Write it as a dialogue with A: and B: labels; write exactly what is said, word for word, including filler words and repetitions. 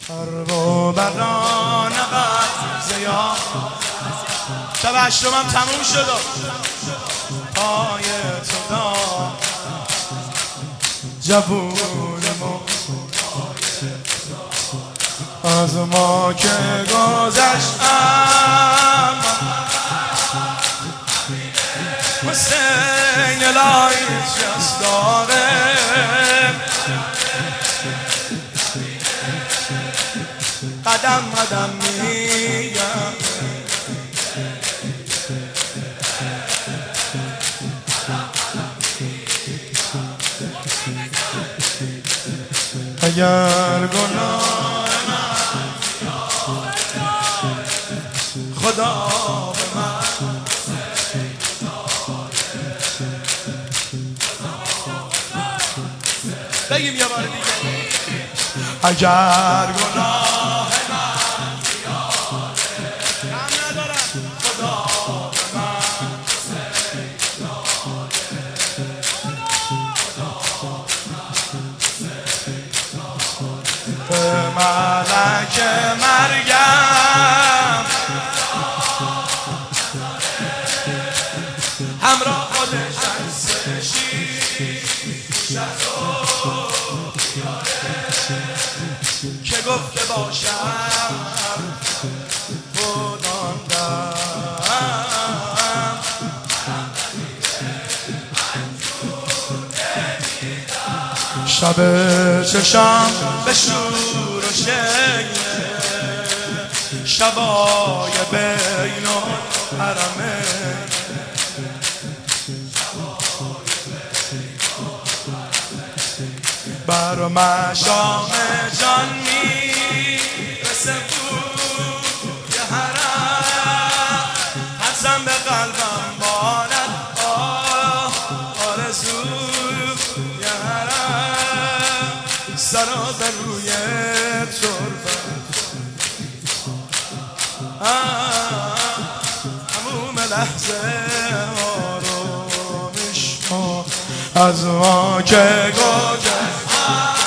A: سر و بران قد زیاد شب هشتمم تموم شد پای تو دار جوونمو از ما که گذشتم حسین لایش جست داره قدم قدم میگم اگر گناه من خدا به من بگیم یه بار دیگه اگر گناه من غم ندارم خدا به من به ملک مرگم همراه خودش که گفته باشم بوداندم شب چشم به شور و شیه شبای بین الحرمین بر مشام جان میرسه بوی حرم حسن به قلبم بالد آه آرزوی حرم سرا به روی تربت هموم لحظه آرومش ما از ما که گذشت